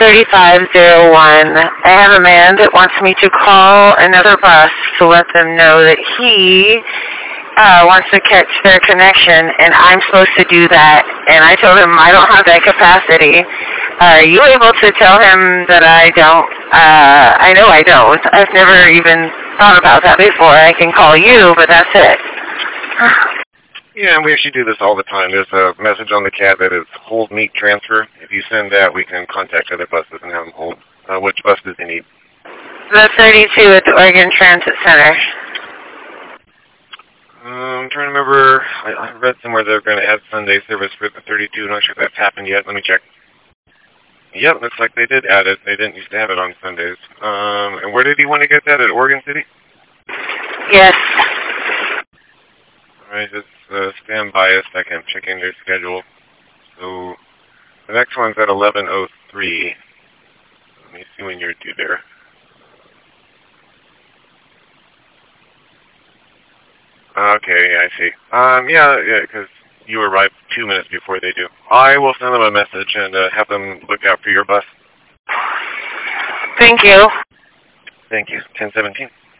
3501. I have a man that wants me to call another bus to let them know that he wants to catch their connection, and I'm supposed to do that. And I told him I don't have that capacity. Are you able to tell him that I don't? I know I don't. I've never even thought about that before. I can call you, but that's it. Yeah, we actually do this all the time. There's a message on the CAD that is hold meet transfer. If you send that, we can contact other buses and have them hold. Which bus does he need? The 32 at the Oregon Transit Center. I'm trying to remember. I read somewhere they're going to add Sunday service for the 32. I'm not sure if that's happened yet. Let me check. Yep, looks like they did add it. They didn't used to have it on Sundays. And where did he want to get that? At Oregon City? Yes. All right, just stand by a second. Checking their schedule. So the next one's at 11:03. Let me see when you're due there. Okay, yeah, I see. Yeah, because you arrived 2 minutes before they do. I will send them a message and have them look out for your bus. Thank you. Thank you. 1017.